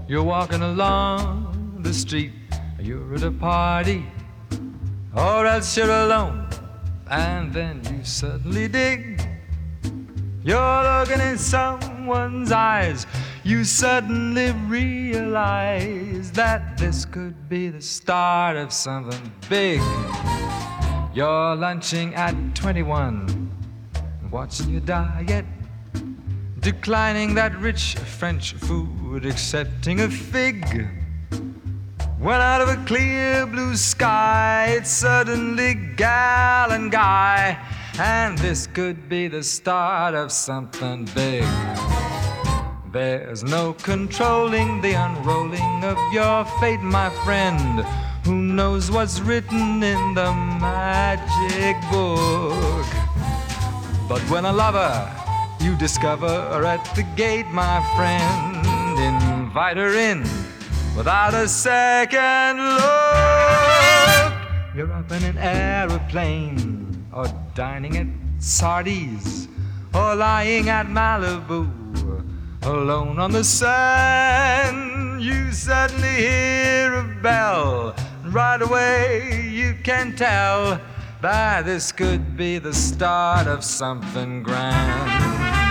You're walking along the street, you're at a party, or else you're alone, and then you suddenly dig. You're looking in someone's eyes, you suddenly realize that this could be the start of something big. You're lunching at 21, watching your diet, declining that rich French food, accepting a fig. When out of a clear blue sky, it's suddenly gal and guy, and this could be the start of something big. There's no controlling the unrolling of your fate, my friend. Who knows what's written in the magic book? But when a lover you discover at the gate, my friend, invite her in without a second look. You're up in an aeroplane, or dining at Sardi's, or lying at Malibu, alone on the sand. You suddenly hear a bell, and right away you can tell that this could be the start of something grand.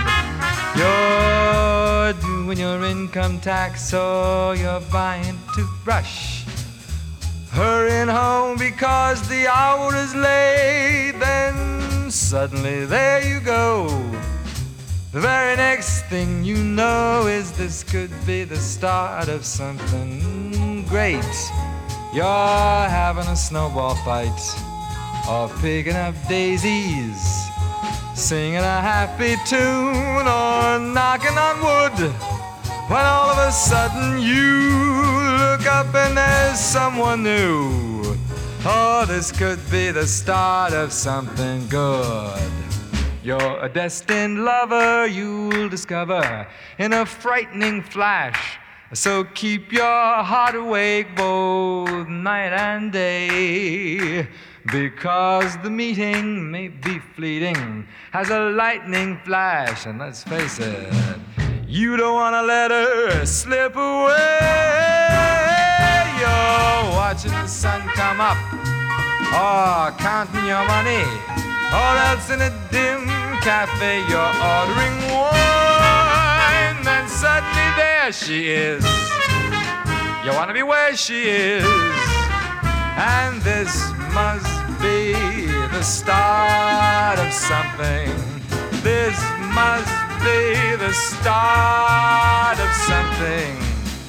You're doing your income tax, or you're buying toothbrush, hurrying home because the hour is late. Then suddenly there you go. The very next thing you know is this could be the start of something great. You're having a snowball fight, or picking up daisies, singing a happy tune, or knocking on wood, when all of a sudden you look up and there's someone new. Oh, this could be the start of something good. You're a destined lover, you'll discover in a frightening flash. So keep your heart awake both night and day, because the meeting may be fleeting as a lightning flash. And let's face it, you don't want to let her slip away. You're watching the sun come up, or counting your money, or else in a dim cafe you're ordering wine. Then suddenly there she is, you want to be where she is, and this must be the start of something. This must be the start of something.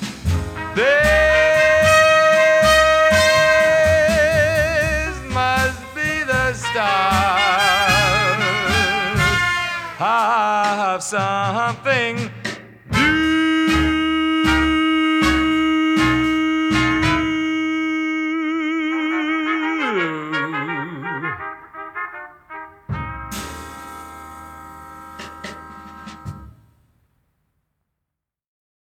This must be the start of something